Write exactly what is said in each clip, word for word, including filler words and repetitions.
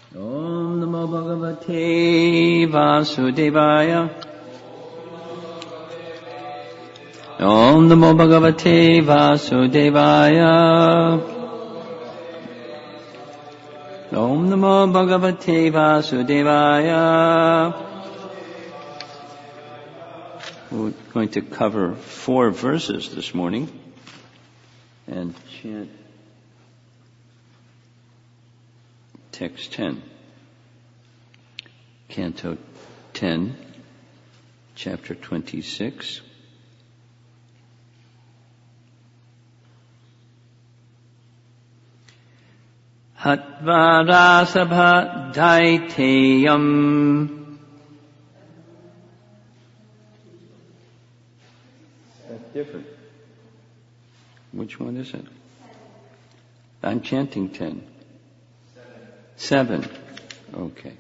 Om Namo Bhagavate Vasudevaya. Om Namo Bhagavate Vasudevaya. Om Namo Bhagavate Vasudevaya. We're going to cover four verses this morning and chant text ten. Canto ten, chapter twenty-six. Hatvarasabha daiteyam. That's different. Which one is it? I'm chanting ten. Seven. Seven. Okay.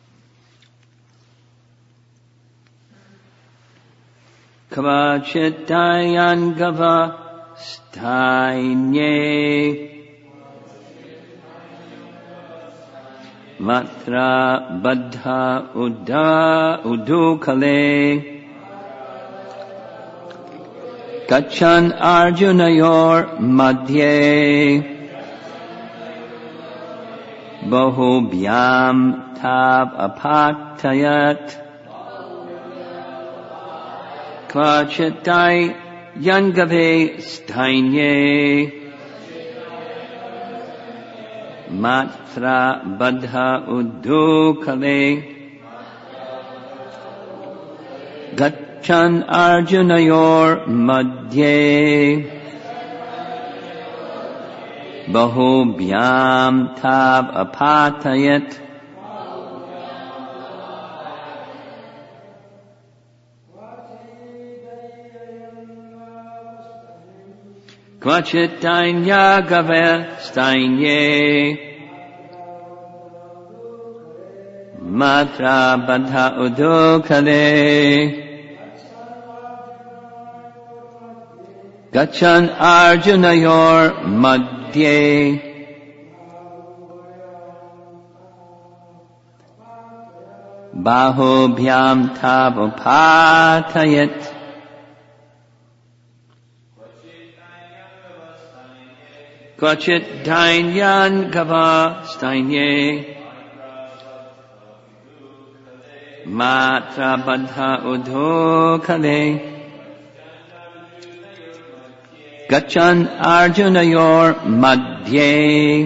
Kavachit dayan gava stainye. Matra Baddha Uda Udukale. Gachan Arjunayor Madhye. Bahubhyam Tab Apatayat. Kvachitai Yangave Stainye. Matra Baddha Udukale. Gachan Arjunayor Madhye. Bahubhyam Tab Apatayat. Kvachitanya Gave Stainye. Matra Baddha Udukale. Gachan Arjunayor Madhye. Bahubhyam Tab Upatayat. Kvachit Dainyan Gava Stainye. Matra Baddha Udukale. Gachan Arjunayor Madhye.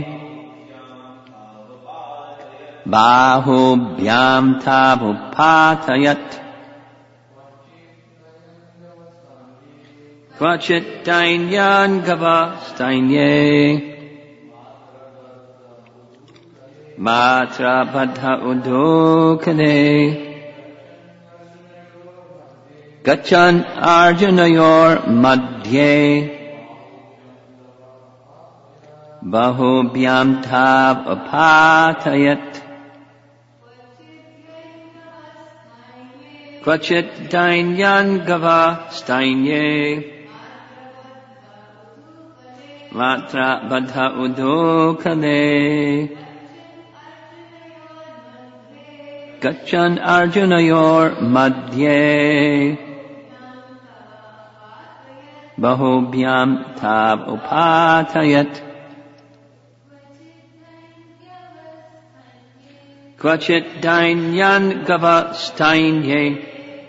Bahubhyam Tab Upatayat. Kvachit Dainyan Gava Stainye. Matra Baddha Udukale. Gachan Arjunayor Madhye. Bahubhyam Tab Apatayat. Kvachit Dainyan Gava Stainye. Matra Baddha Udukale. Gachan Arjunayor Madhye. Bahubhyam Tab Upatayat. Kvachit Dainyan Gava Stainye.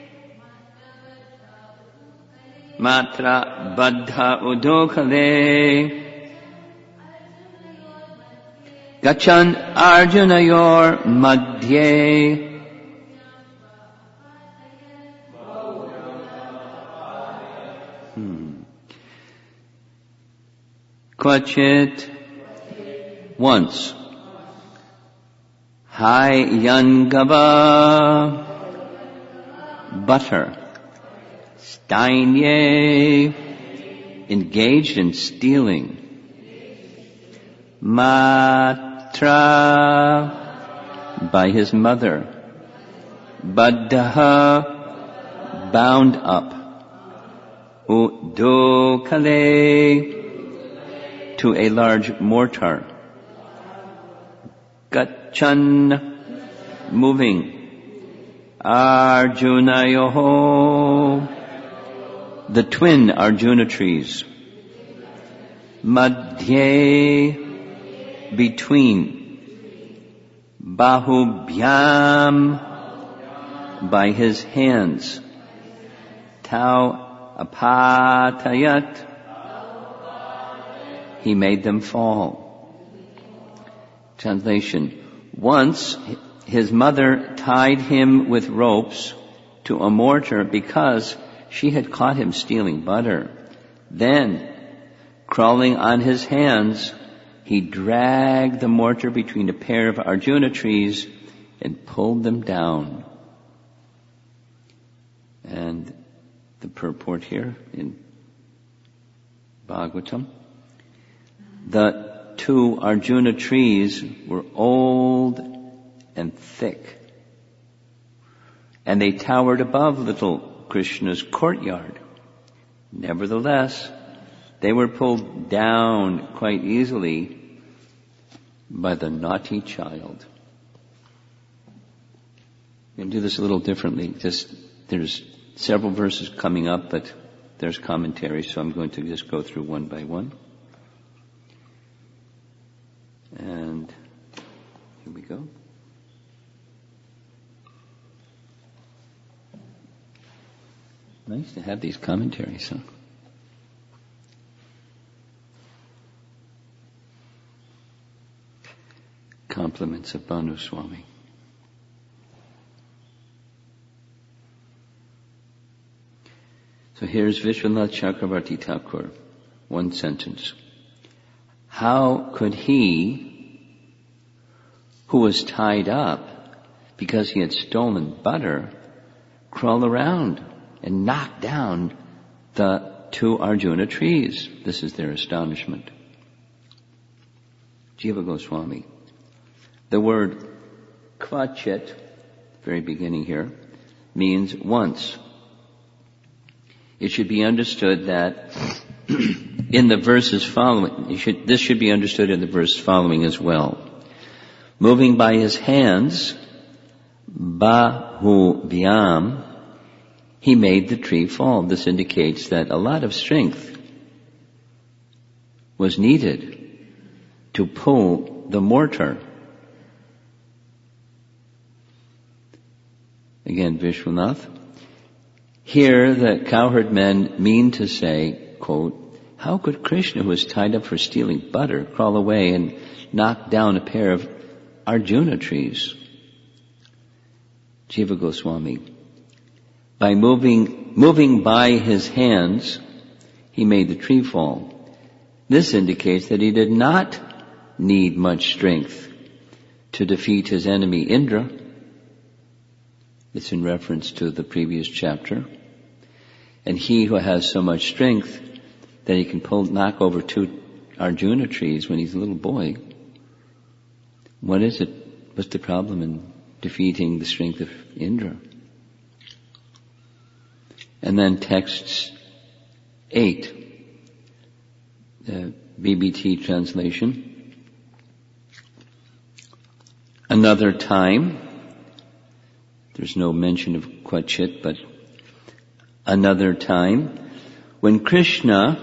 Matra Baddha Udukale. Gachan Arjunayor Madhye. Hmm. Kvachit once. Hai Yangava butter. Stainye engaged in stealing. Matra by his mother. Baddha bound up. Udukale to a large mortar. Gachan, moving. Arjunayoho, the twin Arjuna trees. Madhye, between. Bahubhyam, by his hands. Tau apatayat, he made them fall. Translation. Once his mother tied him with ropes to a mortar because she had caught him stealing butter. Then, crawling on his hands, he dragged the mortar between a pair of Arjuna trees and pulled them down. And the purport here in Bhagavatam. The two Arjuna trees were old and thick, and they towered above little Krishna's courtyard. Nevertheless, they were pulled down quite easily by the naughty child. I'm going to do this a little differently. Just, there's several verses coming up, but there's commentary, so I'm going to just go through one by one. And here we go. Nice to have these commentaries, huh? Compliments of Bhanu Swami. So here's Vishwanath Chakravarti Thakur. One sentence. How could he, who was tied up because he had stolen butter, crawl around and knock down the two Arjuna trees? This is their astonishment. Jiva Goswami. The word kvachit, very beginning here, means once. It should be understood that in the verses following, you should, this should be understood in the verse following as well. Moving by his hands, bahubhyam, he made the tree fall. This indicates that a lot of strength was needed to pull the mortar. Again, Vishwanath. Here the cowherd men mean to say, quote, how could Krishna, who was tied up for stealing butter, crawl away and knock down a pair of Arjuna trees? Jiva Goswami. By moving, moving by his hands, he made the tree fall. This indicates that he did not need much strength to defeat his enemy Indra. It's in reference to the previous chapter. And he who has so much strength that he can pull, knock over two Arjuna trees when he's a little boy. What is it? What's the problem in defeating the strength of Indra? And then texts eight, the B B T translation. Another time, there's no mention of Kvachit, but another time, when Krishna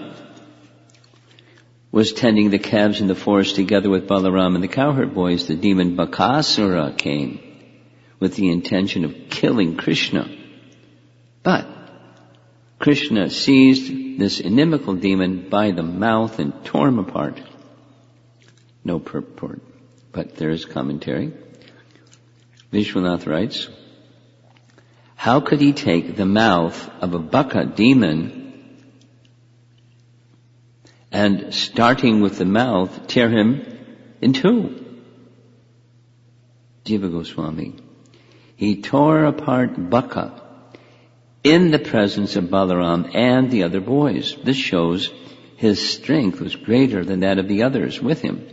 was tending the calves in the forest together with Balaram and the cowherd boys, the demon Bakasura came with the intention of killing Krishna. But Krishna seized this inimical demon by the mouth and tore him apart. No purport, but there is commentary. Vishwanath writes, how could he take the mouth of a Baka demon and, starting with the mouth, tear him in two? Jiva Goswami. He tore apart Baka in the presence of Balaram and the other boys. This shows his strength was greater than that of the others with him.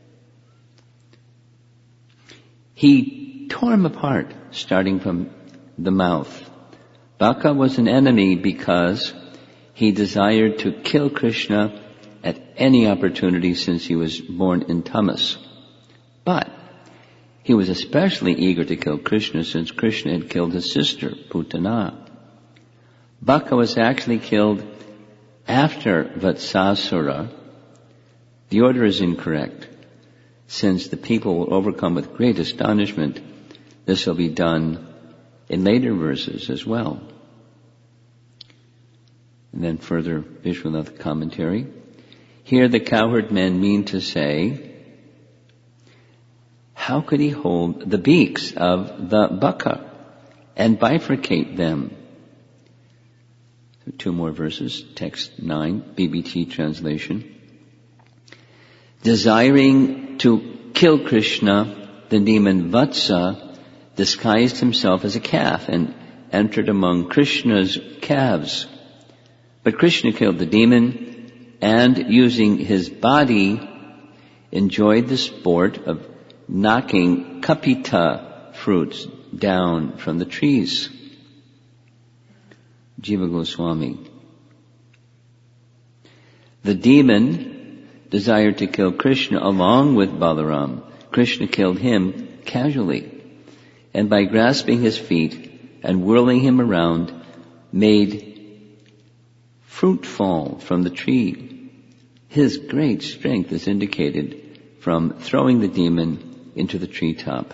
He tore him apart, starting from the mouth. Baka was an enemy because he desired to kill Krishna at any opportunity since he was born in Tamas. But He was especially eager to kill Krishna since Krishna had killed his sister, Putana. Baka was actually killed after Vatsasura. The order is incorrect. Since the people will overcome with great astonishment, this will be done in later verses as well. And then further Vishwanath commentary. Here the cowherd men mean to say, how could he hold the beaks of the baka and bifurcate them? So two more verses, text nine, B B T translation. Desiring to kill Krishna, the demon Vatsa disguised himself as a calf and entered among Krishna's calves. But Krishna killed the demon and, using his body, enjoyed the sport of knocking kapita fruits down from the trees. Jiva Goswami. The demon desired to kill Krishna along with Balaram. Krishna killed him casually, and by grasping his feet and whirling him around, made fruit fall from the tree. His great strength is indicated from throwing the demon into the treetop.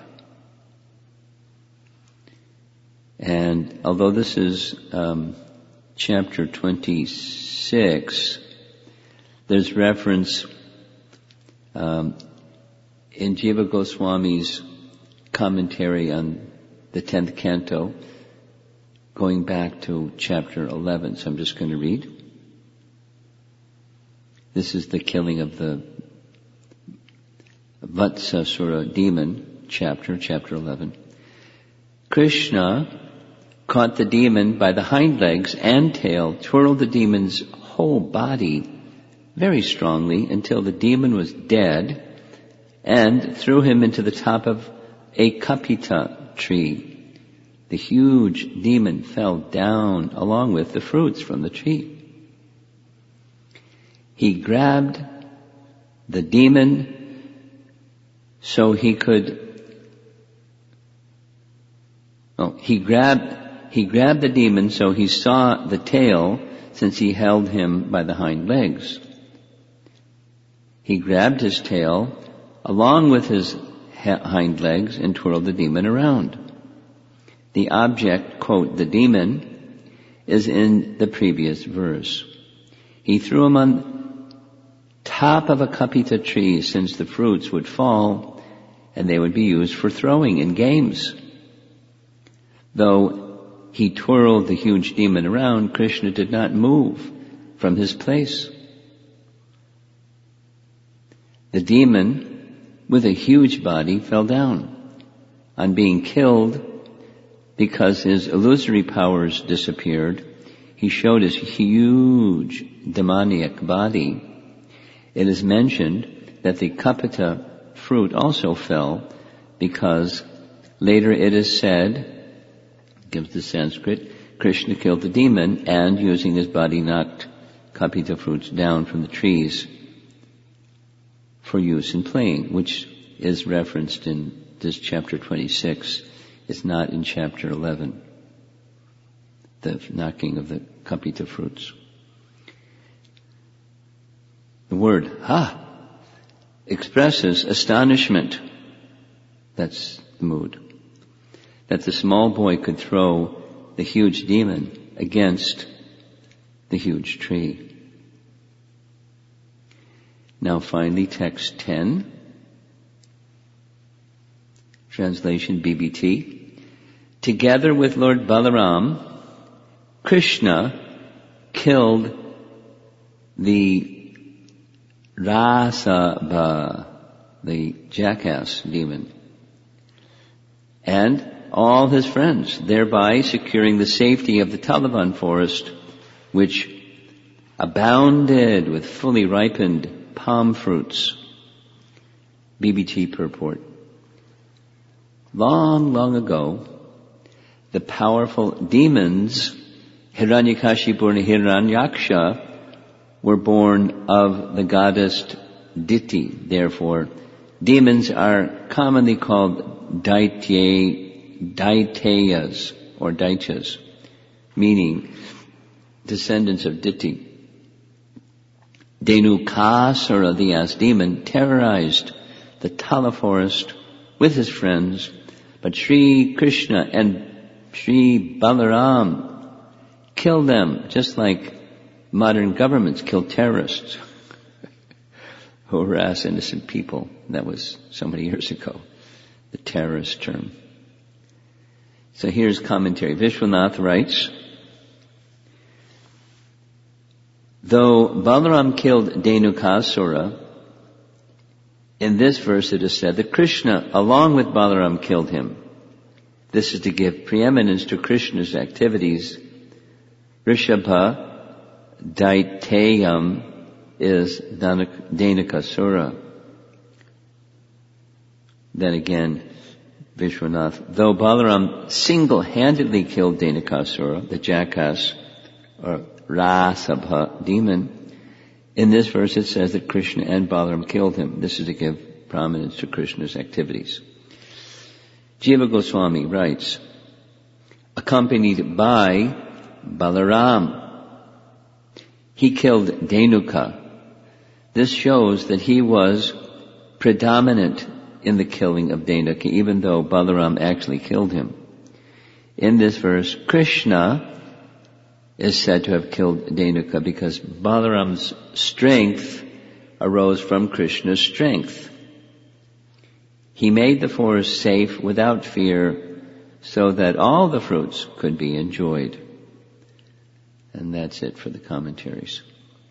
And although this is um, chapter twenty-six, there's reference um, in Jiva Goswami's commentary on the tenth canto, going back to chapter eleven. So I'm just going to read. This is the killing of the Vatsasura demon, chapter, chapter eleven. Krishna caught the demon by the hind legs and tail, twirled the demon's whole body very strongly until the demon was dead, and threw him into the top of a kapita tree. The huge demon fell down along with the fruits from the tree. He grabbed the demon so he could, oh, he grabbed, he grabbed the demon so he saw the tail since he held him by the hind legs. He grabbed his tail along with his hind legs and twirled the demon around. The object, quote, the demon, is in the previous verse. He threw him on top of a kapita tree since the fruits would fall and they would be used for throwing in games. Though he twirled the huge demon around, Krishna did not move from his place. The demon, with a huge body, fell down. On being killed, because his illusory powers disappeared, he showed his huge demoniac body. It is mentioned that the kapita fruit also fell because later it is said, gives the Sanskrit, Krishna killed the demon and, using his body, knocked kapita fruits down from the trees for use in playing, which is referenced in this chapter twenty-six. It's not in chapter eleven, the knocking of the kapita fruits. The word ha expresses astonishment. That's the mood. That the small boy could throw the huge demon against the huge tree. Now finally, text ten. Translation B B T. Together with Lord Balaram, Krishna killed the Rasabha, the jackass demon, and all his friends, thereby securing the safety of the Talavan forest, which abounded with fully ripened palm fruits. B B T purport. Long, long ago, the powerful demons, Hiranyakashipu and Hiranyaksha, were born of the goddess Diti. Therefore, demons are commonly called Daitya, Daityas or Daityas, meaning descendants of Diti. Dhenukasura, the ass demon, terrorized the Tala forest with his friends, but Sri Krishna and Sri Balaram killed them, just like modern governments kill terrorists who harass innocent people. That was so many years ago, the terrorist term. So here's commentary. Vishwanath writes, though Balaram killed Dhenukasura, in this verse it is said that Krishna, along with Balaram, killed him. This is to give preeminence to Krishna's activities. Rishabha Daityam is Dhenukasura. Then again, Vishwanath, though Balaram single-handedly killed Dhenukasura, the jackass, or Rasabha demon, in this verse it says that Krishna and Balaram killed him. This is to give prominence to Krishna's activities. Jiva Goswami writes, accompanied by Balaram, he killed Dhenuka. This shows that he was predominant in the killing of Dhenuka, even though Balaram actually killed him. In this verse, Krishna is said to have killed Dhenuka because Balaram's strength arose from Krishna's strength. He made the forest safe without fear so that all the fruits could be enjoyed. And that's it for the commentaries.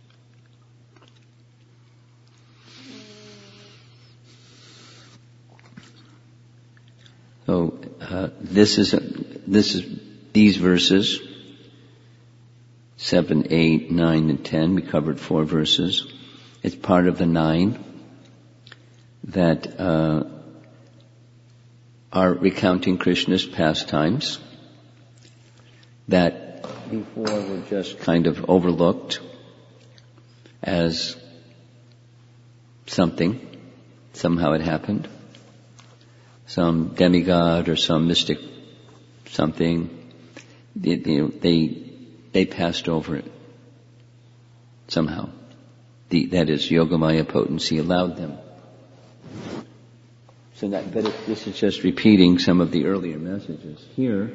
So uh, this is a, this is these verses. Seven, eight, nine, and ten. We covered four verses. It's part of the nine that uh, are recounting Krishna's pastimes that before were just kind of overlooked as something. Somehow it happened. Some demigod or some mystic something. They, they, they They passed over it somehow. The, that is, Yogamaya potency allowed them. So that, but it, this is just repeating some of the earlier messages. Here,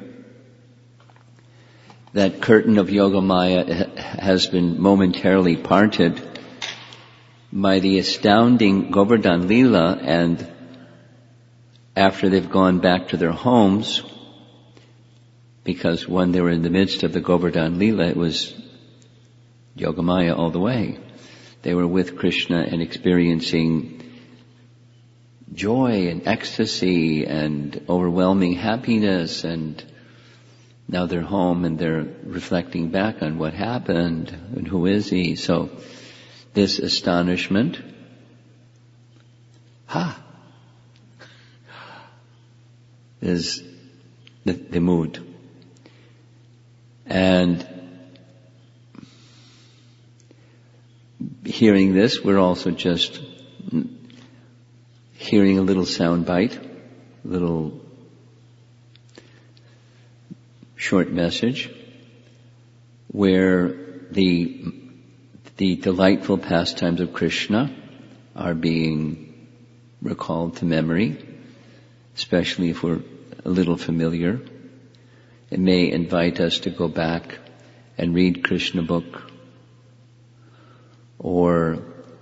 that curtain of Yogamaya has been momentarily parted by the astounding Govardhan Leela, and after they've gone back to their homes, because when they were in the midst of the Govardhan Leela, it was Yogamaya all the way. They were with Krishna and experiencing joy and ecstasy and overwhelming happiness, and now they're home and they're reflecting back on what happened and who is he. So this astonishment, ha, is the, the mood. And hearing this, we're also just hearing a little sound bite, a little short message, where the the delightful pastimes of Krishna are being recalled to memory, especially if we're a little familiar. It may invite us to go back and read Krishna book, or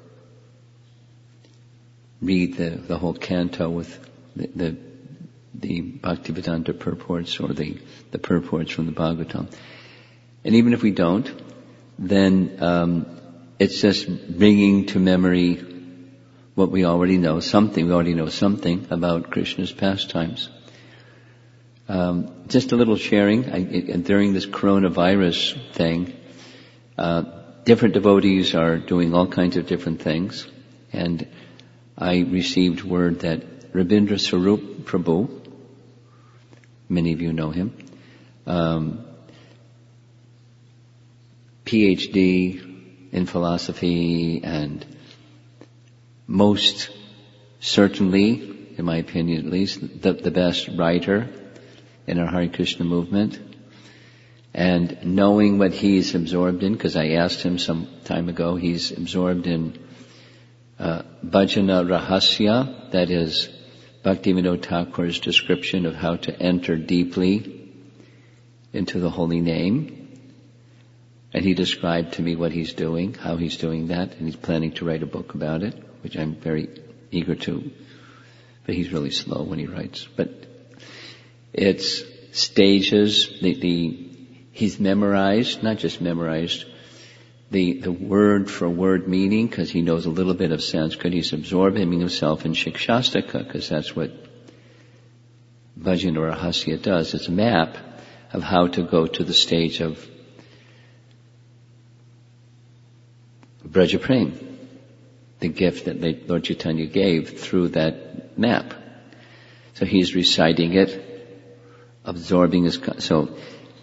read the, the whole canto with the, the, the Bhaktivedanta purports, or the, the purports from the Bhagavatam. And even if we don't, then um, it's just bringing to memory what we already know, something, we already know something about Krishna's pastimes. Um, just a little sharing. I, it, during this coronavirus thing, uh, different devotees are doing all kinds of different things, and I received word that Rabindra Swarup Prabhu, many of you know him, um, P H D in philosophy, and most certainly in my opinion at least, the, the best writer in our Hare Krishna movement. And knowing what he's absorbed in, because I asked him some time ago, he's absorbed in uh, Bhajana Rahasya, that is Bhaktivinoda Thakur's description of how to enter deeply into the holy name. And he described to me what he's doing, how he's doing that, and he's planning to write a book about it, which I'm very eager to. But he's really slow when he writes. But it's stages, the, the he's memorized, not just memorized, the, the word for word meaning, because he knows a little bit of Sanskrit. He's absorbing himself in Shikshastaka, because that's what Bhajana Rahasya does. It's a map of how to go to the stage of Braja Prem, the gift that Lord Chaitanya gave through that map. So he's reciting it, absorbing his, so,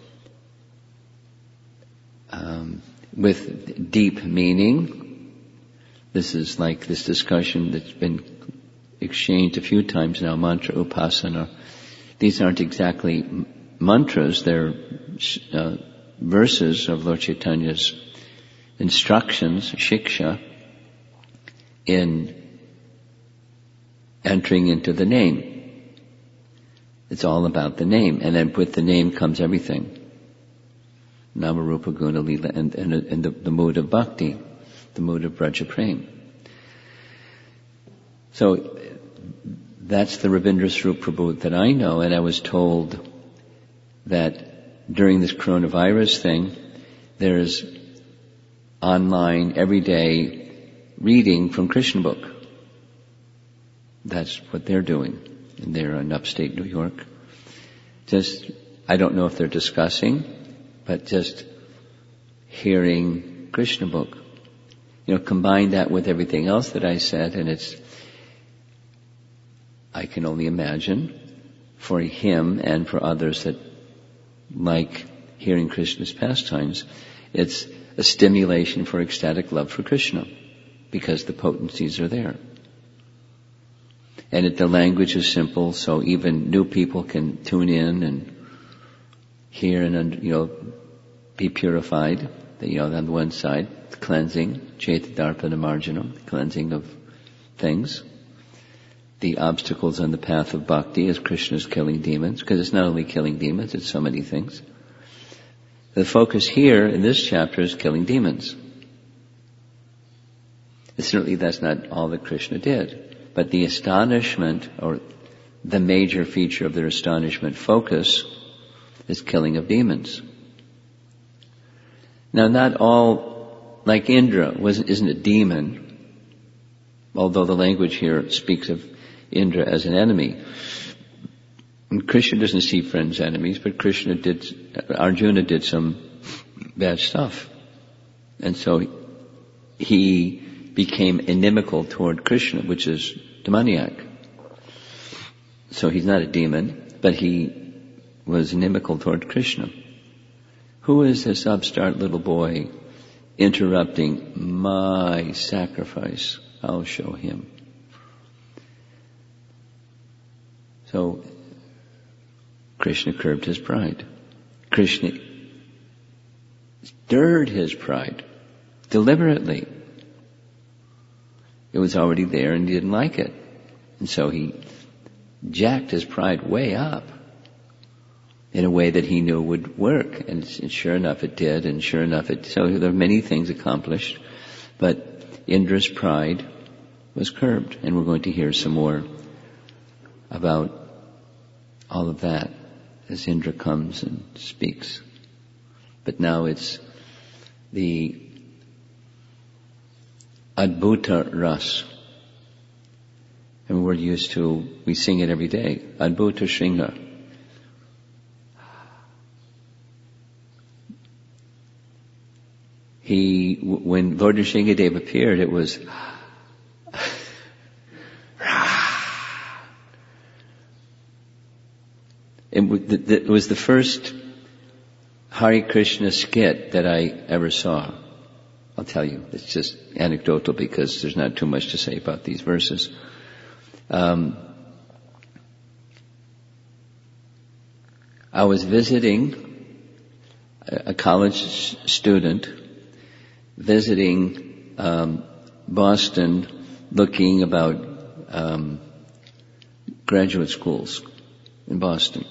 um, with deep meaning. This is like this discussion that's been exchanged a few times now, mantra upasana. These aren't exactly mantras, they're uh, verses of Lord Chaitanya's instructions, shiksha, in entering into the name. It's all about the name, and then with the name comes everything. Namarupa Guna Lila, and, and, and the, the mood of bhakti, the mood of Braja Prem. So that's the Ravindra Swarup Prabhu that I know, and I was told that during this coronavirus thing, there's online everyday reading from Krishna book. That's what they're doing. And they're in upstate New York. Just, I don't know if they're discussing, but just hearing Krishna book. You know, combine that with everything else that I said, and it's, I can only imagine for him and for others that like hearing Krishna's pastimes, it's a stimulation for ecstatic love for Krishna, because the potencies are there. And it, the language is simple, so even new people can tune in and hear and, you know, be purified. You know, on the one side, cleansing, Chaitadarpana Marjanam, cleansing of things. The obstacles on the path of bhakti as Krishna's killing demons, because it's not only killing demons, it's so many things. The focus here in this chapter is killing demons. Certainly that's not all that Krishna did. But the astonishment, or the major feature of their astonishment focus, is killing of demons. Now not all, like Indra, wasn't, isn't a demon, although the language here speaks of Indra as an enemy. And Krishna doesn't see friends enemies, but Krishna did, Arjuna did some bad stuff. And so he became inimical toward Krishna, which is demoniac. So he's not a demon, but he was inimical toward Krishna. Who is this upstart little boy interrupting my sacrifice? I'll show him. So Krishna curbed his pride. Krishna stirred his pride deliberately. It was already there and he didn't like it. And so he jacked his pride way up in a way that he knew would work. And, and sure enough it did, and sure enough it, so there are many things accomplished. But Indra's pride was curbed, and we're going to hear some more about all of that as Indra comes and speaks. But now it's the Adbhuta Ras. And we're used to, we sing it every day. Adbhuta Shringa. He, when Lord Nrsingadev appeared, it was it was the first Hare Krishna skit that I ever saw. I'll tell you, it's just anecdotal because there's not too much to say about these verses. Um, I was visiting a college student, visiting um, Boston, looking about um, graduate schools in Boston.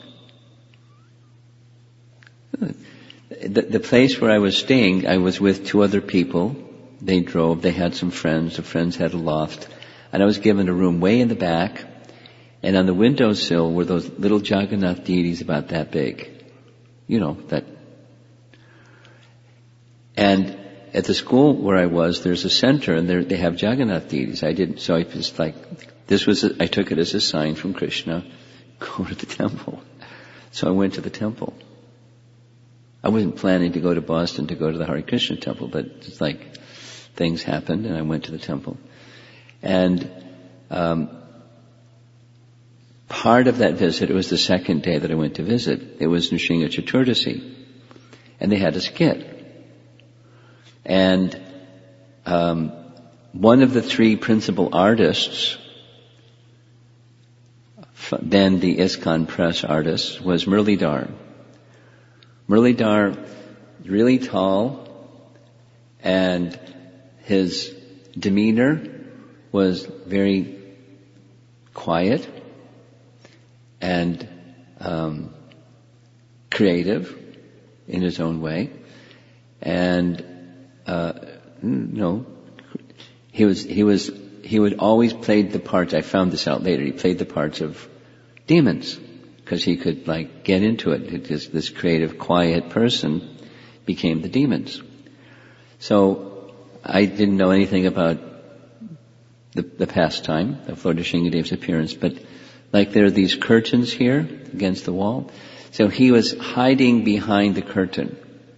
The, the place where I was staying, I was with two other people. They drove, they had some friends, the friends had a loft, and I was given a room way in the back, and on the windowsill were those little Jagannath deities about that big. You know, that. And at the school where I was, there's a center, and there, they have Jagannath deities. I didn't, so I was like, this was, a, I took it as a sign from Krishna, go to the temple. So I went to the temple. I wasn't planning to go to Boston to go to the Hare Krishna temple, but it's like things happened, and I went to the temple. And um, part of that visit, it was the second day that I went to visit. It was Nrsimha Chaturdasi, and they had a skit. And um, one of the three principal artists, then the ISKCON Press artists, was Muralidhar. Muralidhar, really tall, and his demeanor was very quiet and um, creative in his own way. And uh, no, he was he was he would always played the parts. I found this out later. He played the parts of demons, because he could like get into it. It just, this creative, quiet person became the demons. So I didn't know anything about the, the pastime of Lord Nrsingadev's appearance, but like there are these curtains here against the wall. So he was hiding behind the curtain.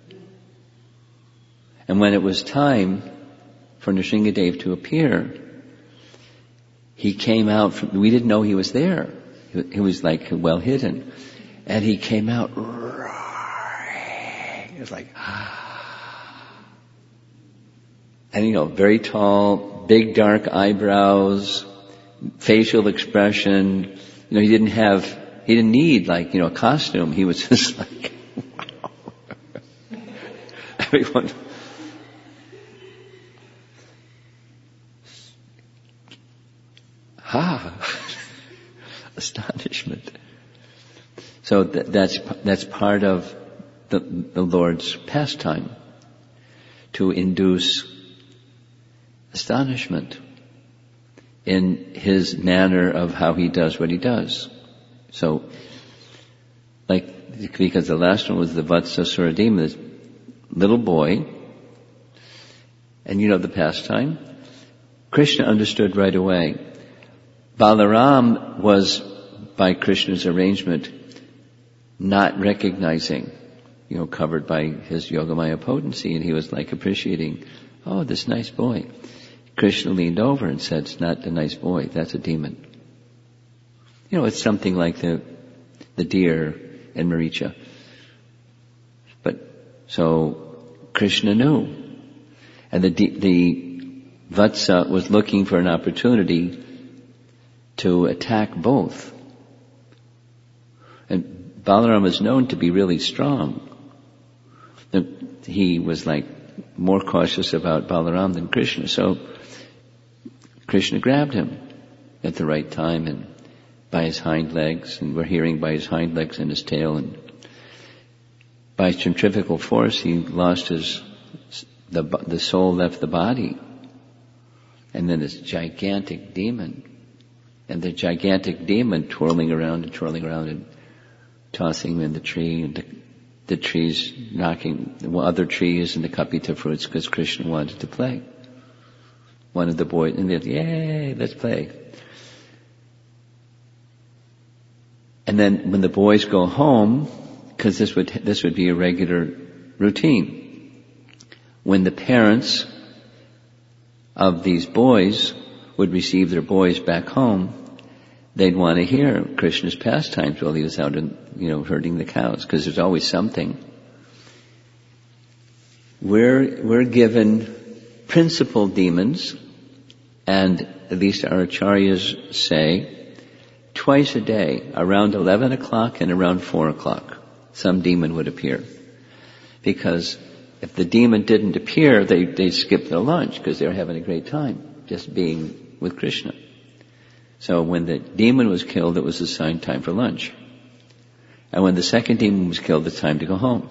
And when it was time for Nrsingadev to appear, he came out from, we didn't know he was there. He was like well hidden. And he came out, it was like, and you know, very tall, big dark eyebrows, facial expression. You know, he didn't have, he didn't need like, you know, a costume. He was just like, wow. Everyone, ha. Astonishment. So th- that's that's part of the, the Lord's pastime, to induce astonishment in his manner of how he does what he does. So, like, because the last one was the Vatsa Suradima, this little boy, and you know the pastime. Krishna understood right away. Balaram was, by Krishna's arrangement, not recognizing, you know, covered by his Yogamaya potency, and he was like appreciating, oh, this nice boy. Krishna leaned over and said, it's not a nice boy, that's a demon. You know, it's something like the the deer and Maricha. But, so, Krishna knew. And the the Vatsa was looking for an opportunity to attack both. And Balaram is known to be really strong. He was like more cautious about Balaram than Krishna. So Krishna grabbed him at the right time and by his hind legs, and we're hearing by his hind legs and his tail, and by centrifugal force he lost his, the, the soul left the body. And then this gigantic demon, and the gigantic demon twirling around and twirling around and tossing him in the tree, and the, the trees knocking the other trees and the kapita fruits, because Krishna wanted to play. One of the boys, and they said, yay, let's play. And then when the boys go home, because this would this would be a regular routine, when the parents of these boys would receive their boys back home, they'd want to hear Krishna's pastimes while he was out and, you know, herding the cows, because there's always something. We're, we're given principal demons, and at least our acharyas say, twice a day, around eleven o'clock and around four o'clock. some demon would appear. Because if the demon didn't appear, they, they skipped their lunch because they were having a great time just being with Krishna. So when the demon was killed, it was assigned time for lunch. And when the second demon was killed, it's time to go home.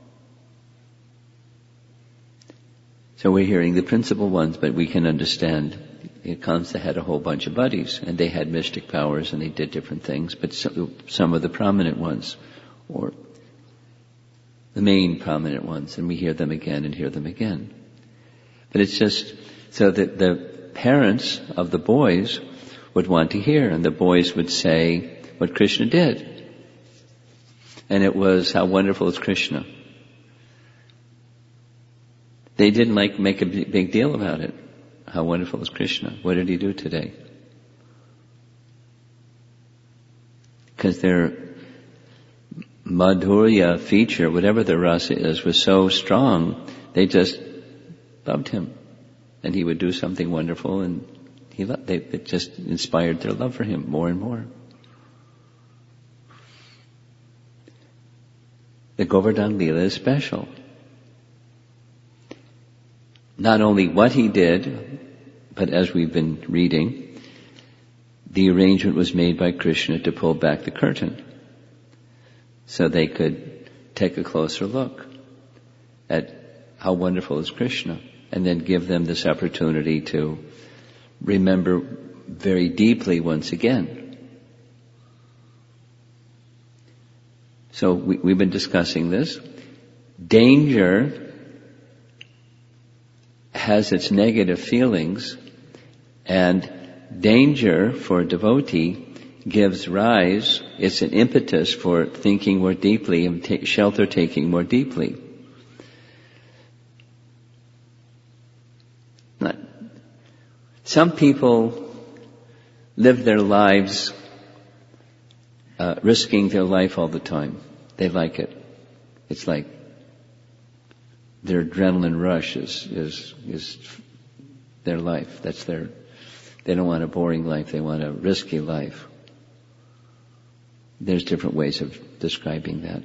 So we're hearing the principal ones, but we can understand Kamsa had a whole bunch of buddies, and they had mystic powers, and they did different things, but some, some of the prominent ones, or the main prominent ones, and we hear them again and hear them again. But it's just so that the parents of the boys would want to hear, and the boys would say what Krishna did. And it was, how wonderful is Krishna. They didn't like make a big deal about it. How wonderful is Krishna. What did he do today? Because their madhurya feature, whatever the rasa is, was so strong, they just loved him. And he would do something wonderful, and he loved, they, it just inspired their love for him more and more. The Govardhan Leela is special. Not only what he did, but as we've been reading, the arrangement was made by Krishna to pull back the curtain so they could take a closer look at how wonderful is Krishna, and then give them this opportunity to remember very deeply once again. So we, we've been discussing this. Danger has its negative feelings, and danger for a devotee gives rise, it's an impetus for thinking more deeply and ta- shelter taking more deeply. Not, some people live their lives uh, risking their life all the time. They like it. It's like their adrenaline rush is, is, is their life. That's their, they don't want a boring life. They want a risky life. There's different ways of describing that.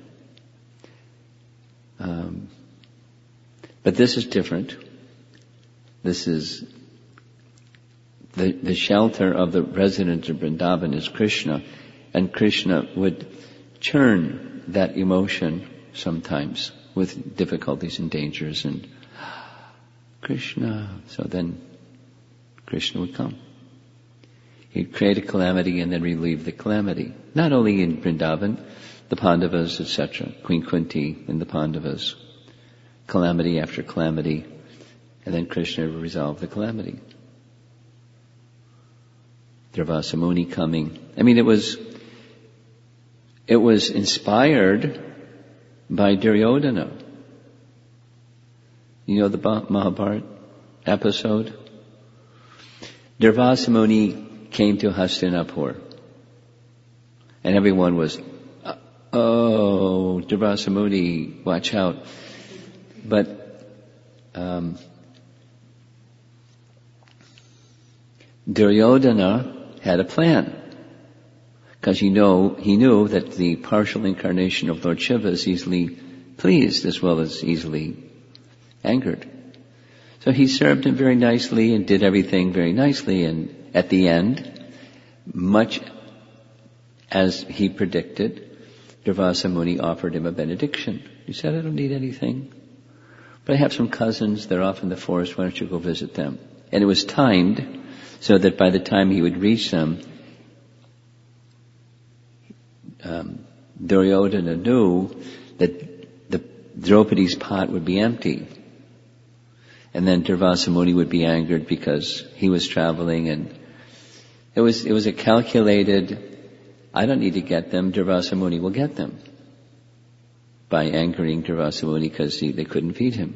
Um, but this is different. This is the, the shelter of the resident of Vrindavan is Krishna, and Krishna would churn that emotion sometimes with difficulties and dangers, and Krishna. So then Krishna would come. He'd create a calamity and then relieve the calamity. Not only in Vrindavan, the Pandavas, et cetera, Queen Kunti and the Pandavas, calamity after calamity, and then Krishna would resolve the calamity. Durvasa Muni coming. I mean, it was, it was inspired by Duryodhana. You know the Mahabharata episode? Durvasa Muni came to Hastinapur, and everyone was, oh, Durvasa Muni, watch out. But um, Duryodhana had a plan, because you know, he knew that the partial incarnation of Lord Shiva is easily pleased as well as easily angered. So he served him very nicely and did everything very nicely, and at the end, much as he predicted, Durvasa Muni offered him a benediction. He said, I don't need anything, but I have some cousins, they're off in the forest, why don't you go visit them? And it was timed so that by the time he would reach them, um, Duryodhana knew that the Draupadi's pot would be empty. And then Durvasa Muni would be angered because he was traveling, and it was, it was a calculated, I don't need to get them, Durvasa Muni will get them, by angering Durvasa Muni because they couldn't feed him.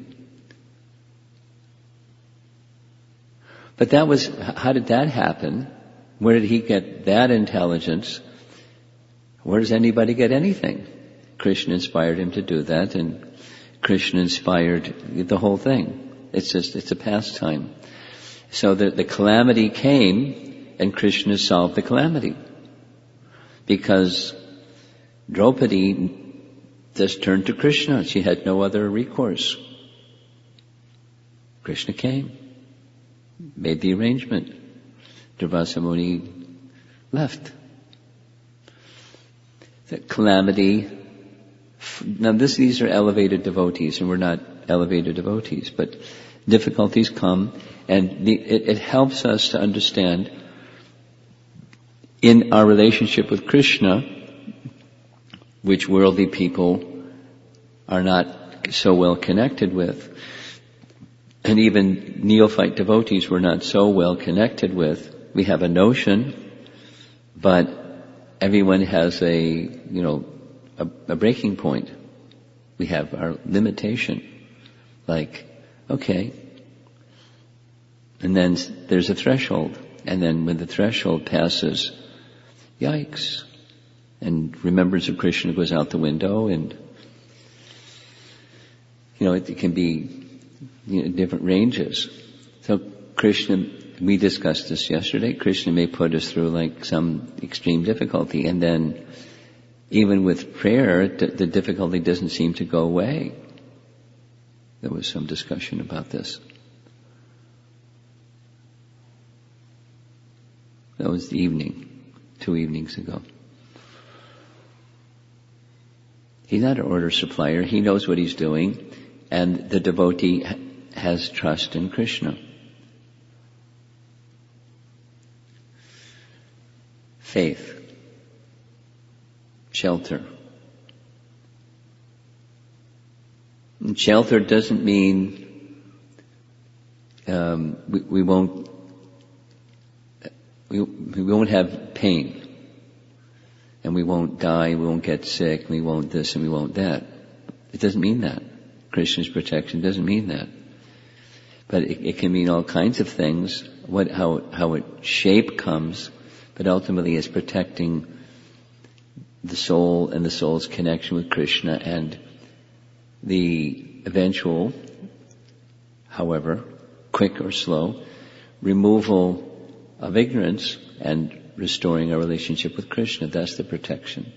But that was, how did that happen? Where did he get that intelligence? Where does anybody get anything? Krishna inspired him to do that, and Krishna inspired the whole thing. It's just, it's a pastime. So the, the calamity came, and Krishna solved the calamity. Because Draupadi just turned to Krishna. She had no other recourse. Krishna came, made the arrangement. Durvasa Muni left. The calamity. Now this, these are elevated devotees, and we're not elevated devotees, but difficulties come, and the, it, it helps us to understand in our relationship with Krishna, which worldly people are not so well connected with, and even neophyte devotees we're not so well connected with. We have a notion, but everyone has a, you know, a, a breaking point. We have our limitation. Like, okay. And then there's a threshold. And then when the threshold passes, yikes. And remembrance of Krishna goes out the window, and, you know, it, it can be, you know, different ranges. So Krishna, we discussed this yesterday, Krishna may put us through like some extreme difficulty, and then even with prayer, the, the difficulty doesn't seem to go away. There was some discussion about this. That was the evening, two evenings ago. He's not an order supplier. He knows what he's doing, and the devotee has trust in Krishna. Faith. Shelter. And shelter doesn't mean um, we, we won't we, we won't have pain, and we won't die, we won't get sick, we won't this and we won't that. It doesn't mean that. Krishna's protection doesn't mean that. But it, it can mean all kinds of things. What how how it shape comes, but ultimately it's protecting the soul and the soul's connection with Krishna, and the eventual, however, quick or slow, removal of ignorance and restoring our relationship with Krishna. That's the protection.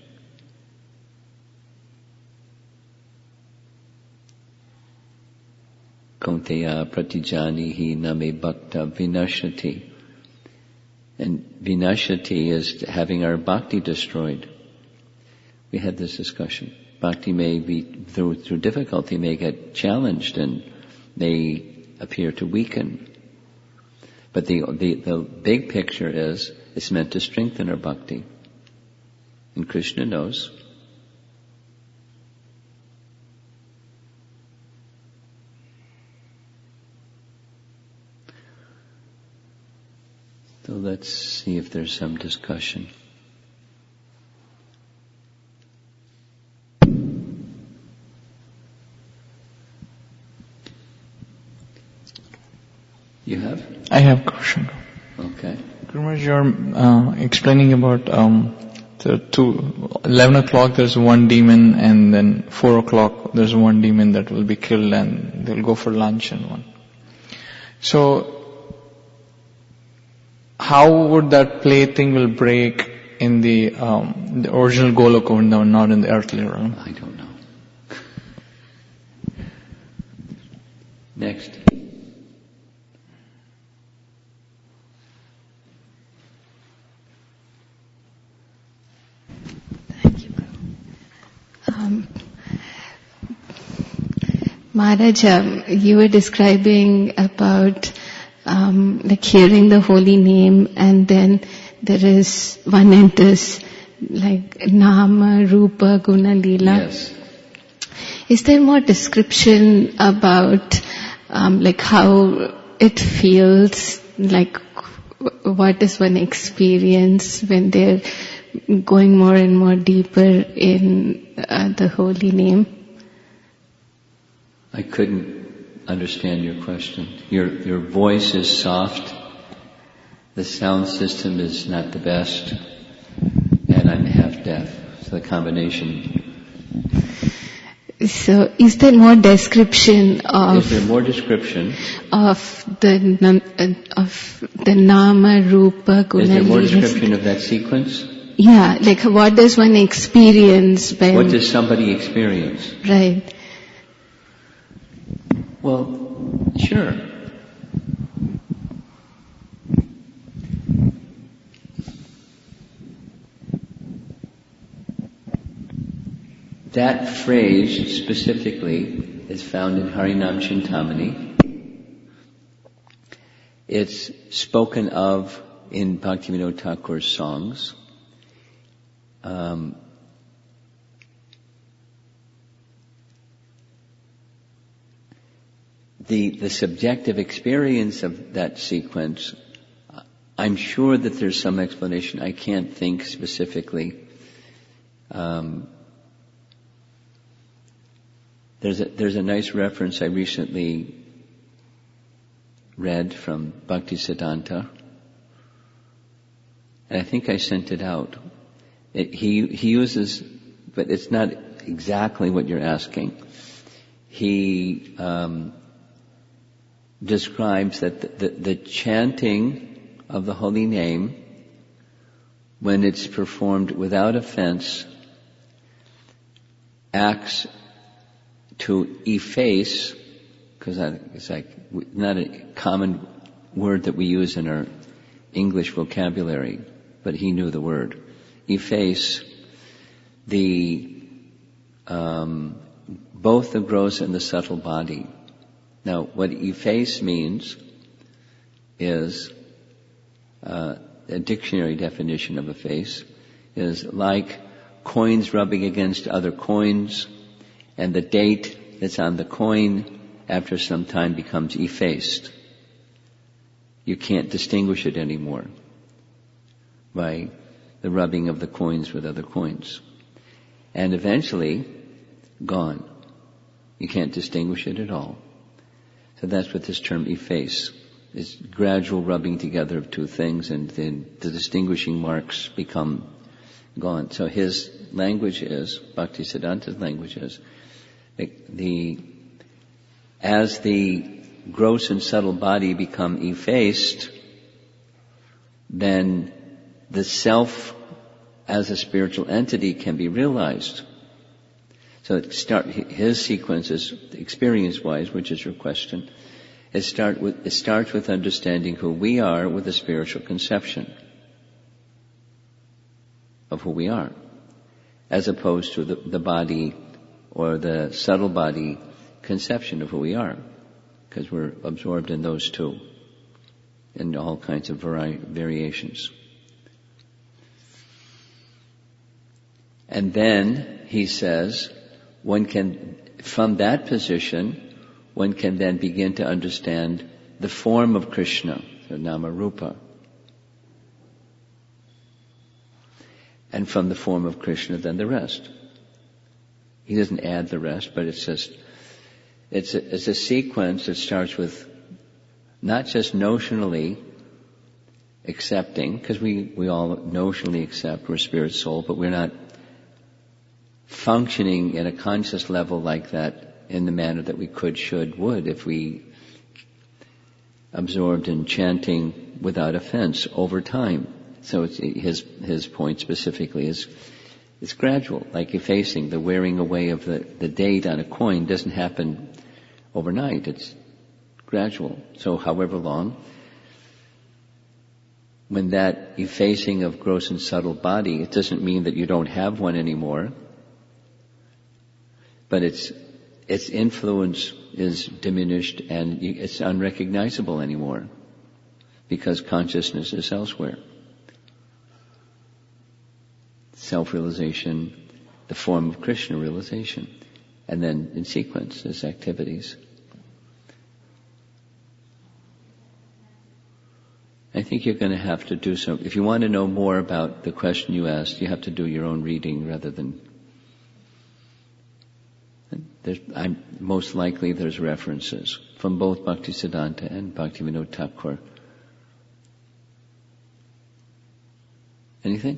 Kaunteya pratijanihi name bhakta vinashati. And vinashati is having our bhakti destroyed. We had this discussion. Bhakti may be, through, through difficulty, may get challenged and may appear to weaken. But the, the, the big picture is, it's meant to strengthen our bhakti. And Krishna knows. So let's see if there's some discussion. You have? I have a question. Okay. Gurumaharaj, you're uh, explaining about um, the two, eleven o'clock there's one demon, and then four o'clock there's one demon that will be killed, and they'll go for lunch and one. So, how would that play thing will break in the, um, the original Goloka, no, not in the earthly realm? I don't know. Next. Um, Maharaj, um, you were describing about um, like hearing the holy name, and then there is one enters like Nama, Rupa, Guna, Leela. Yes. Is there more description about um, like how it feels, like what is one experience when they're going more and more deeper in uh, the holy name? I couldn't understand your question. Your your voice is soft. The sound system is not the best, and I'm half deaf. So the combination. So, is there more description of? Is there more description of the of the Nama, Rupa, Guna, Is there more Leela? description of that sequence? Yeah, like what does one experience when... What does somebody experience? Right. Well, sure. That phrase specifically is found in Harinam Chintamani. It's spoken of in Bhaktivinoda Thakur's songs. Um, the the subjective experience of that sequence, I'm sure that there's some explanation. I can't think specifically. Um, there's a there's a nice reference I recently read from Bhaktisiddhanta, and I think I sent it out. It, he he uses, but it's not exactly what you're asking. He um, describes that the, the, the chanting of the holy name, when it's performed without offense, acts to efface, because it's like not a common word that we use in our English vocabulary, but he knew the word. Efface the um, both the gross and the subtle body. Now, what efface means is uh, a dictionary definition of efface is like coins rubbing against other coins, and the date that's on the coin after some time becomes effaced. You can't distinguish it anymore by the rubbing of the coins with other coins. And eventually, gone. You can't distinguish it at all. So that's what this term efface is, gradual rubbing together of two things, and then the distinguishing marks become gone. So his language is, Bhaktisiddhanta's language is, the, the as the gross and subtle body become effaced, then the self as a spiritual entity can be realized. So it start, his sequence is experience-wise, which is your question. It, start with, it starts with understanding who we are with a spiritual conception of who we are, as opposed to the, the body or the subtle body conception of who we are, because we're absorbed in those two, in all kinds of vari- variations. And then, he says, one can, from that position, one can then begin to understand the form of Krishna, the Nama Rupa. And from the form of Krishna, then the rest. He doesn't add the rest, but it's just, it's a, it's a sequence that starts with not just notionally accepting, because we, we all notionally accept we're spirit soul, but we're not functioning at a conscious level like that in the manner that we could, should, would if we absorbed in chanting without offense over time. So it's, his his point specifically is it's gradual, like effacing, the wearing away of the, the date on a coin doesn't happen overnight. It's gradual. So however long, when that effacing of gross and subtle body, it doesn't mean that you don't have one anymore, but its its influence is diminished and it's unrecognizable anymore because consciousness is elsewhere. Self-realization, the form of Krishna realization, and then in sequence as activities. I think you're going to have to do some, if you want to know more about the question you asked, you have to do your own reading rather than There's, I'm, most likely there's references from both Bhaktisiddhanta and Bhaktivinoda Thakur. Anything?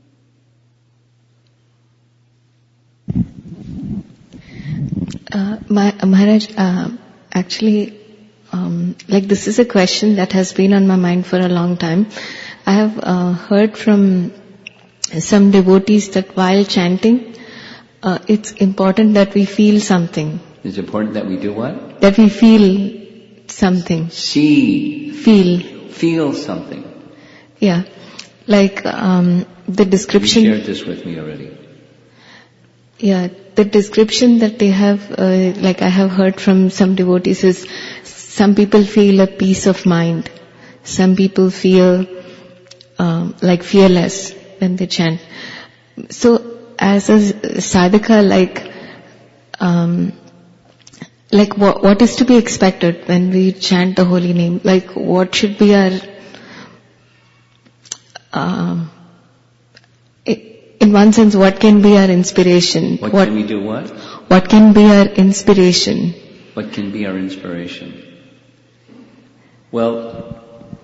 Uh, my, Maharaj, uh, actually, um, like this is a question that has been on my mind for a long time. I have uh, heard from some devotees that while chanting, uh, it's important that we feel something. It's important that we do what? That we feel something. See. Feel. Feel something. Yeah. Like um, the description... You shared this with me already. Yeah, the description that they have, uh, like I have heard from some devotees is, some people feel a peace of mind. Some people feel um, like fearless when they chant. So as a sadhaka, like, um, like what, what is to be expected when we chant the holy name? Like what should be our, um, in one sense, what can be our inspiration? What, what can we do what? What can be our inspiration? What can be our inspiration? Well,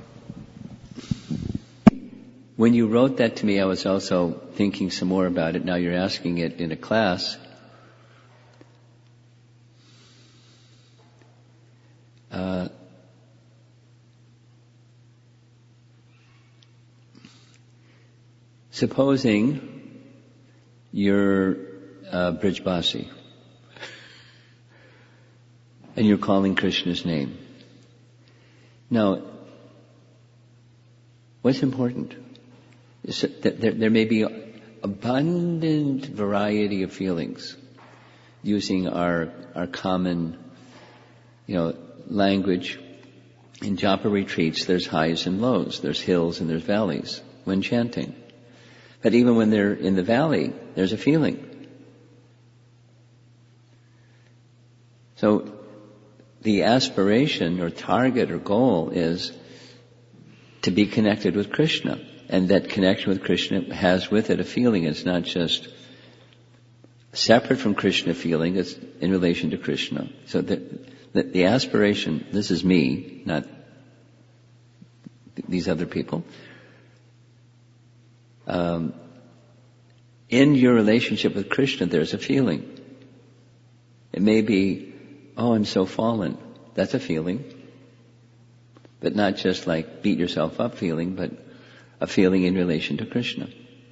when you wrote that to me, I was also thinking some more about it. Now you're asking it in a class. Uh, supposing you're uh, Brijbasi and you're calling Krishna's name. Now, what's important is that there, there may be abundant variety of feelings using our our common, you know, language. In japa retreats, there's highs and lows, there's hills and there's valleys when chanting. But even when they're in the valley, there's a feeling. So the aspiration or target or goal is to be connected with Krishna. And that connection with Krishna has with it a feeling. It's not just separate from Krishna feeling, it's in relation to Krishna. So the, the, the aspiration, this is me, not these other people. Um, in your relationship with Krishna, there's a feeling. It may be, oh, I'm so fallen. That's a feeling. But not just like beat yourself up feeling, but a feeling in relation to Krishna.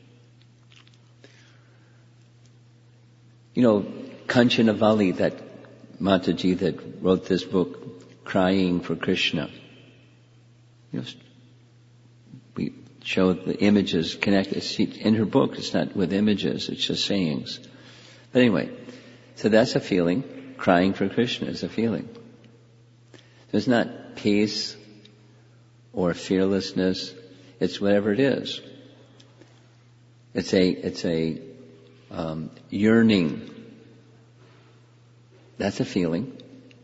You know, Kanchanavali, that Mataji that wrote this book, Crying for Krishna. You know, we show the images connected. She, in her book, it's not with images, it's just sayings. But anyway, so that's a feeling. Crying for Krishna is a feeling. So it's not peace or fearlessness. It's whatever it is. It's a, it's a um, yearning. That's a feeling.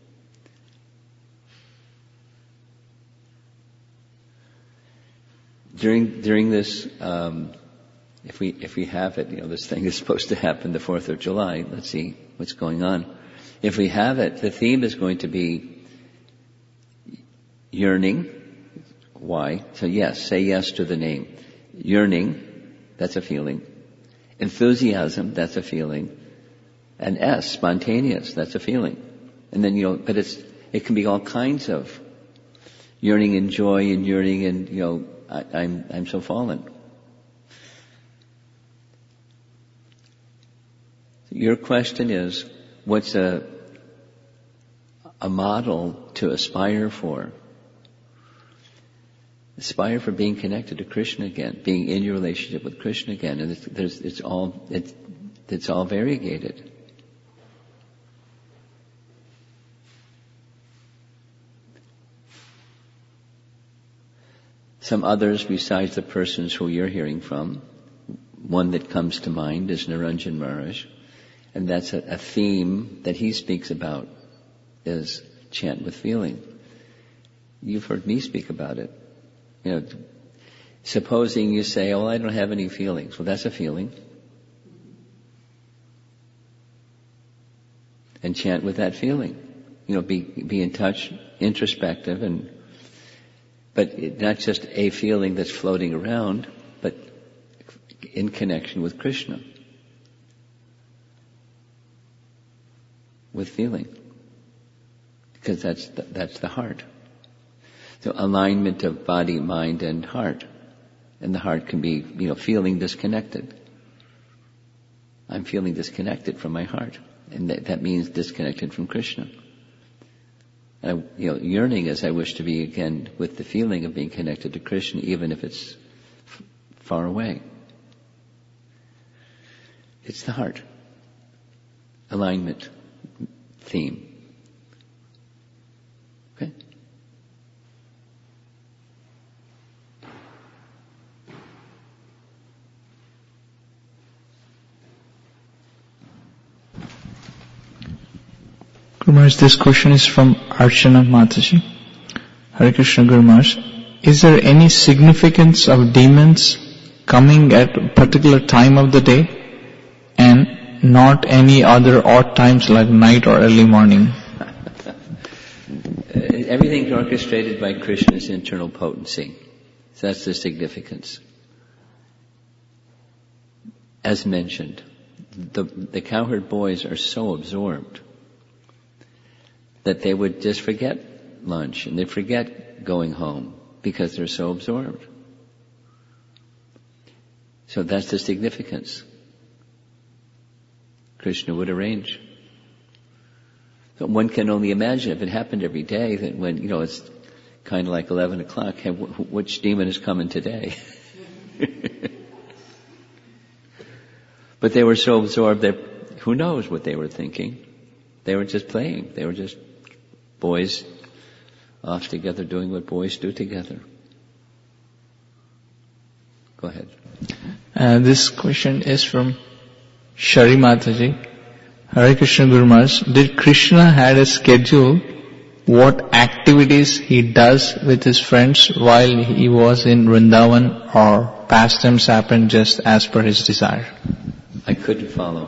During during this, um, if we if we have it, you know, this thing is supposed to happen the fourth of July. Let's see what's going on. If we have it, the theme is going to be yearning. Why? So yes, say yes to the name. Yearning, that's a feeling. Enthusiasm, that's a feeling. And S, spontaneous, that's a feeling. And then, you know, but it's, it can be all kinds of yearning and joy and yearning and, you know, I, I'm, I'm so fallen. Your question is, what's a, a model to aspire for? Aspire for being connected to Krishna again, being in your relationship with Krishna again, and it's, there's, it's all it's, it's all variegated. Some others besides the persons who you're hearing from, one that comes to mind is Niranjan Maharaj, and that's a, a theme that he speaks about, is chant with feeling. You've heard me speak about it. You know, supposing you say, oh, I don't have any feelings. Well, that's a feeling. And chant with that feeling. You know, be, be in touch, introspective, and, but not just a feeling that's floating around, but in connection with Krishna. With feeling. Because that's the, that's the heart. So alignment of body, mind, and heart. And the heart can be, you know, feeling disconnected. I'm feeling disconnected from my heart. And that, that means disconnected from Krishna. And I, you know, yearning as I wish to be again with the feeling of being connected to Krishna, even if it's f- far away. It's the heart. Alignment. Theme. Okay? Guru Maharaj, this question is from Archana Mataji. Hare Krishna Guru Maharaj. Is there any significance of demons coming at a particular time of the day and not any other odd times like night or early morning? Everything orchestrated by Krishna's internal potency. So that's the significance. As mentioned, the, the cowherd boys are so absorbed that they would just forget lunch and they forget going home because they're so absorbed. So that's the significance. Krishna would arrange. So one can only imagine if it happened every day that when, you know, it's kind of like eleven o'clock, hey, wh- which demon is coming today? But they were so absorbed that who knows what they were thinking. They were just playing. They were just boys off together doing what boys do together. Go ahead. Uh, this question is from Shari Mataji. Hare Krishna Guru Maharaj. Did Krishna had a schedule what activities he does with his friends while he was in Vrindavan, or pastimes happened just as per his desire? I couldn't follow.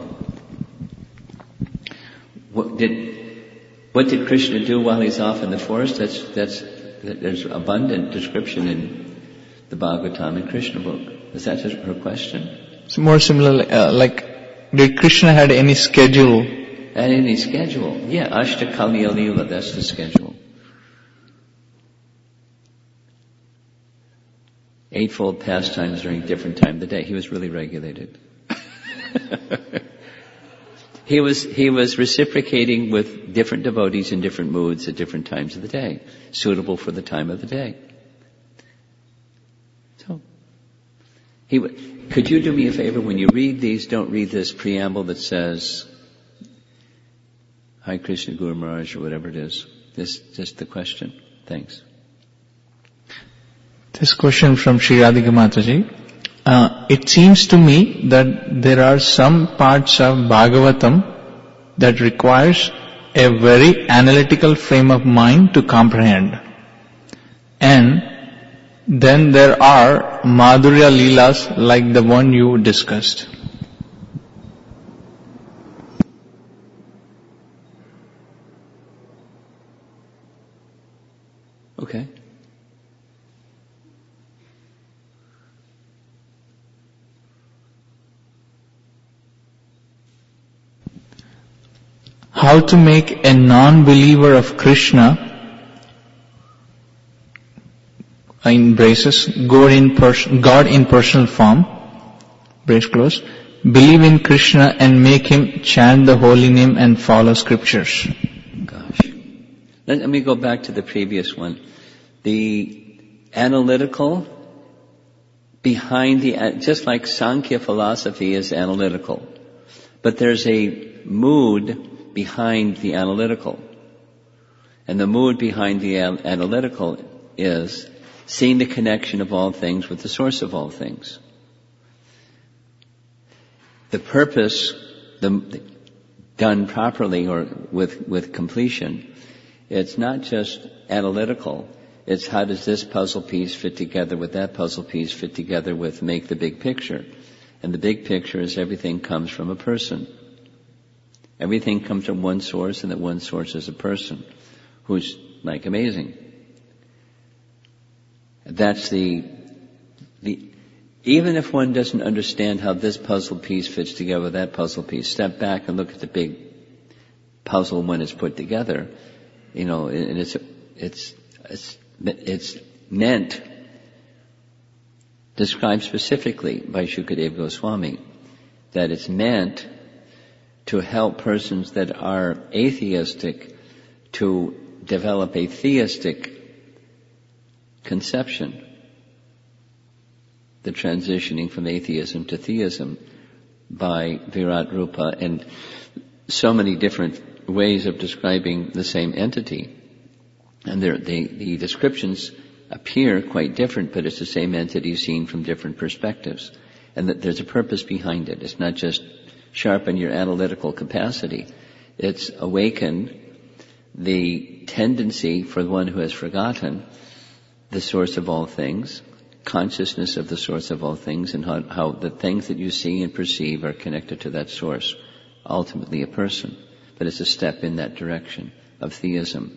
What did what did Krishna do while he's off in the forest? That's that's there's abundant description in the Bhagavatam and Krishna book. Is that her question? It's more similar, uh, like, did Krishna had any schedule? And any schedule? Yeah, Ashtakaliya Leela, that's the schedule. Eightfold pastimes during different time of the day. He was really regulated. He was, he was reciprocating with different devotees in different moods at different times of the day, suitable for the time of the day. So, he, could you do me a favor when you read these, don't read this preamble that says, Hi Krishna Guru Maharaj, or whatever it is. This, just the question. Thanks. This question from Sri Radhika Mataji. Uh, it seems to me that there are some parts of Bhagavatam that requires a very analytical frame of mind to comprehend. And then there are Madhurya Leelas like the one you discussed. Okay. How to make a non-believer of Krishna, in braces, God in, pers- God in personal form, brace close, believe in Krishna and make him chant the holy name and follow scriptures. Gosh. Let, let me go back to the previous one. The analytical behind the, just like Sankhya philosophy is analytical, but there's a mood behind the analytical. And the mood behind the al- analytical is seeing the connection of all things with the source of all things. The purpose, the, the, done properly or with, with completion, it's not just analytical. It's how does this puzzle piece fit together with that puzzle piece fit together with make the big picture. And the big picture is everything comes from a person. Everything comes from one source, and that one source is a person who's like amazing. That's the, the, even if one doesn't understand how this puzzle piece fits together with that puzzle piece, step back and look at the big puzzle when it's put together, you know, and it's, it's, it's, it's meant described specifically by Shukadeva Goswami, that it's meant to help persons that are atheistic to develop a theistic conception, the transitioning from atheism to theism by Virat Rupa, and so many different ways of describing the same entity. And the, the descriptions appear quite different, but it's the same entity seen from different perspectives. And that there's a purpose behind it. It's not just sharpen your analytical capacity. It's awaken the tendency for the one who has forgotten the source of all things, consciousness of the source of all things, and how, how the things that you see and perceive are connected to that source, ultimately a person. But it's a step in that direction of theism.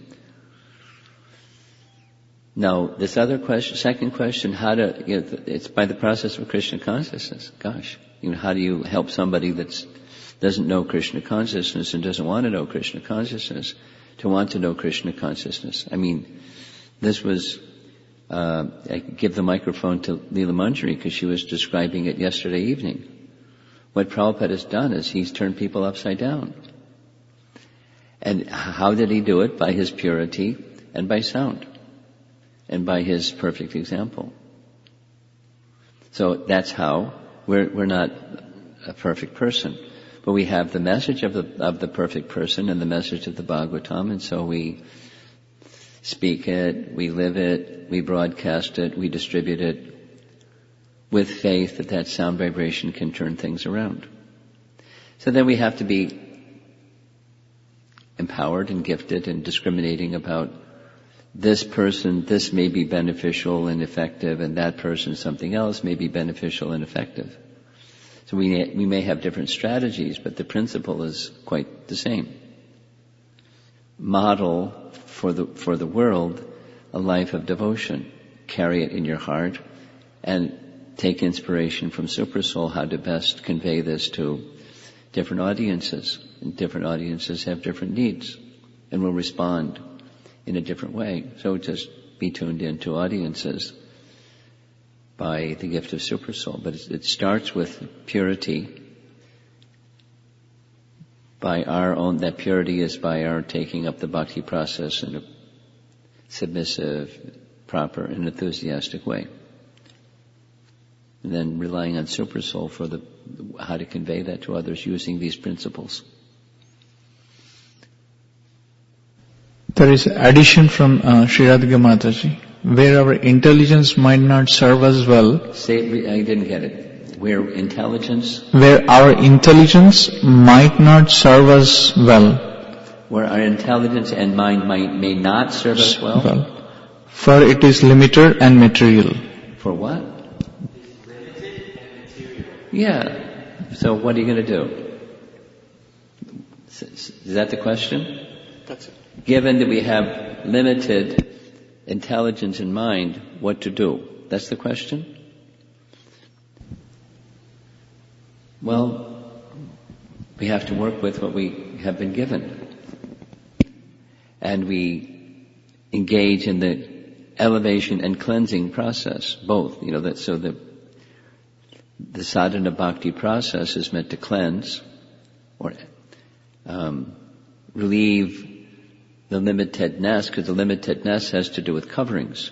Now, this other question, second question, how to, you know, it's by the process of Krishna consciousness. Gosh, you know, how do you help somebody that doesn't know Krishna consciousness and doesn't want to know Krishna consciousness to want to know Krishna consciousness? I mean, this was, uh, I give the microphone to Leela Manjari because she was describing it yesterday evening. What Prabhupada has done is he's turned people upside down. And how did he do it? By his purity and by sound. And by his perfect example. So that's how we're, we're not a perfect person. But we have the message of the, of the perfect person and the message of the Bhagavatam, and so we speak it, we live it, we broadcast it, we distribute it with faith that that sound vibration can turn things around. So then we have to be empowered and gifted and discriminating about this person, this may be beneficial and effective, and that person, something else, may be beneficial and effective. So we we may have different strategies, but the principle is quite the same. Model for the for the world a life of devotion. Carry it in your heart, and take inspiration from Supersoul how to best convey this to different audiences. And different audiences have different needs, and will respond in a different way. So just be tuned into audiences by the gift of Supersoul. But it starts with purity. By our own, that purity is by our taking up the bhakti process in a submissive, proper, and enthusiastic way. And then relying on Supersoul for the how to convey that to others using these principles. There is addition from uh, Sri Radhika Mataji, where our intelligence might not serve us well. Say, I didn't get it. Where intelligence? Where our intelligence might not serve us well. Where our intelligence and mind might, may not serve us well? well. For it is limited and material. For what? Limited and material. Yeah. So what are you going to do? Is that the question? That's it. Given that we have limited intelligence in mind, what to do? That's the question? Well, we have to work with what we have been given. And we engage in the elevation and cleansing process, both. You know, that, so the, the sadhana bhakti process is meant to cleanse or um, relieve the limitedness, because the limitedness has to do with coverings.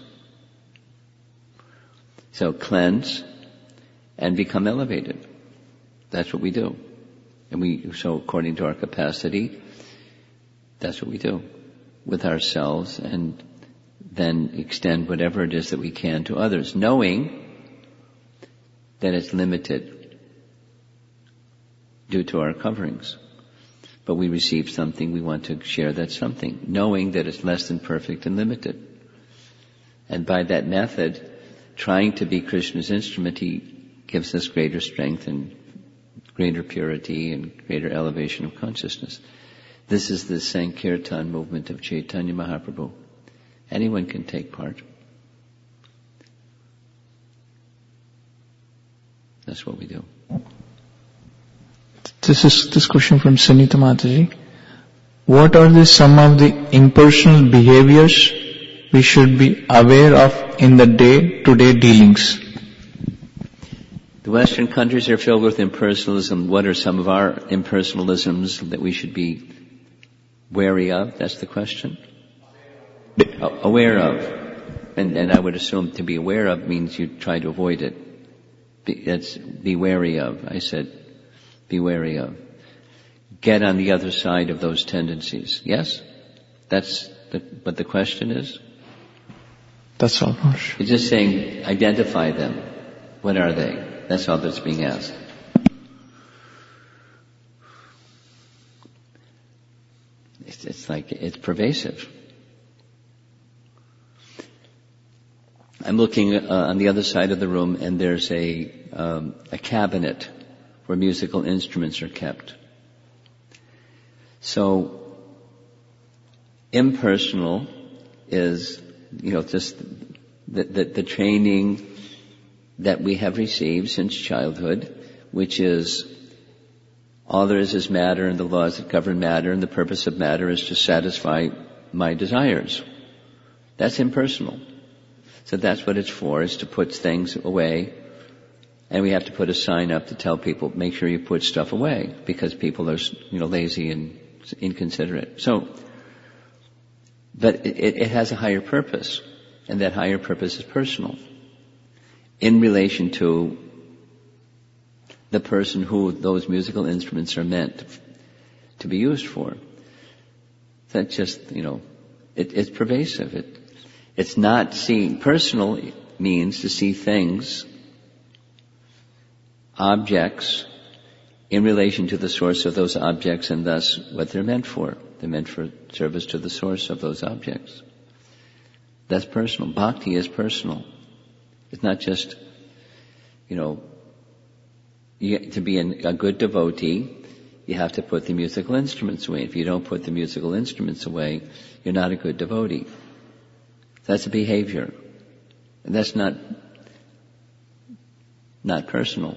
So cleanse and become elevated. That's what we do. And we, so according to our capacity, that's what we do with ourselves, and then extend whatever it is that we can to others, knowing that it's limited due to our coverings. But we receive something, we want to share that something, knowing that it's less than perfect and limited. And by that method, trying to be Krishna's instrument, he gives us greater strength and greater purity and greater elevation of consciousness. This is the Sankirtan movement of Chaitanya Mahaprabhu. Anyone can take part. That's what we do. This is this question from Sunita Mataji. What are the some of the impersonal behaviors we should be aware of in the day-to-day dealings? The Western countries are filled with impersonalism. What are some of our impersonalisms that we should be wary of? That's the question. Aware of. And, and I would assume to be aware of means you try to avoid it. Be, that's be wary of. I said, be wary of. Get on the other side of those tendencies. Yes? That's the, what the question is? That's all, Maharaj. It's just saying, identify them. What are they? That's all that's being asked. It's, it's like, it's pervasive. I'm looking uh, on the other side of the room, and there's a, um, a cabinet where musical instruments are kept. So, impersonal is, you know, just the, the, the training that we have received since childhood, which is all there is is matter and the laws that govern matter, and the purpose of matter is to satisfy my desires. That's impersonal. So that's what it's for, is to put things away. And we have to put a sign up to tell people, make sure you put stuff away, because people are, you know, lazy and inconsiderate. So, but it, it has a higher purpose, and that higher purpose is personal, in relation to the person who those musical instruments are meant to be used for. That's just, you know, it, it's pervasive. It, it's not seeing. Personal means to see things, objects, in relation to the source of those objects, and thus what they're meant for. They're meant for service to the source of those objects. That's personal. Bhakti is personal. It's not just, you know, you, to be an, a good devotee, you have to put the musical instruments away. If you don't put the musical instruments away, you're not a good devotee. That's a behavior. And that's not, not personal.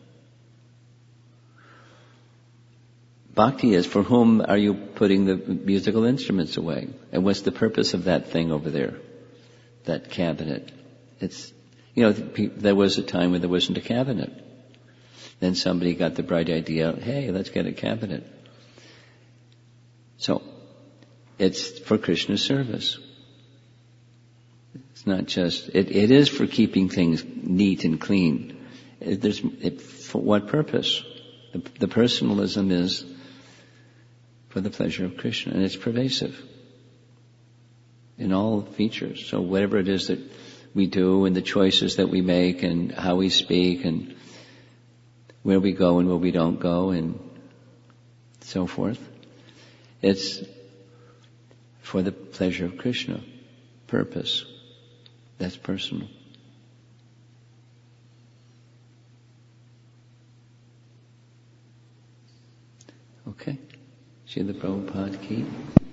Bhakti is, for whom are you putting the musical instruments away? And what's the purpose of that thing over there? That cabinet. It's, you know, there was a time when there wasn't a cabinet. Then somebody got the bright idea, hey, let's get a cabinet. So, it's for Krishna's service. It's not just, it, it is for keeping things neat and clean. It, there's, it, for what purpose? The, the personalism is for the pleasure of Krishna, and it's pervasive in all features. So whatever it is that we do, and the choices that we make, and how we speak, and where we go and where we don't go, and so forth, it's for the pleasure of Krishna. Purpose. That's personal. Okay. Srila Prabhupada ki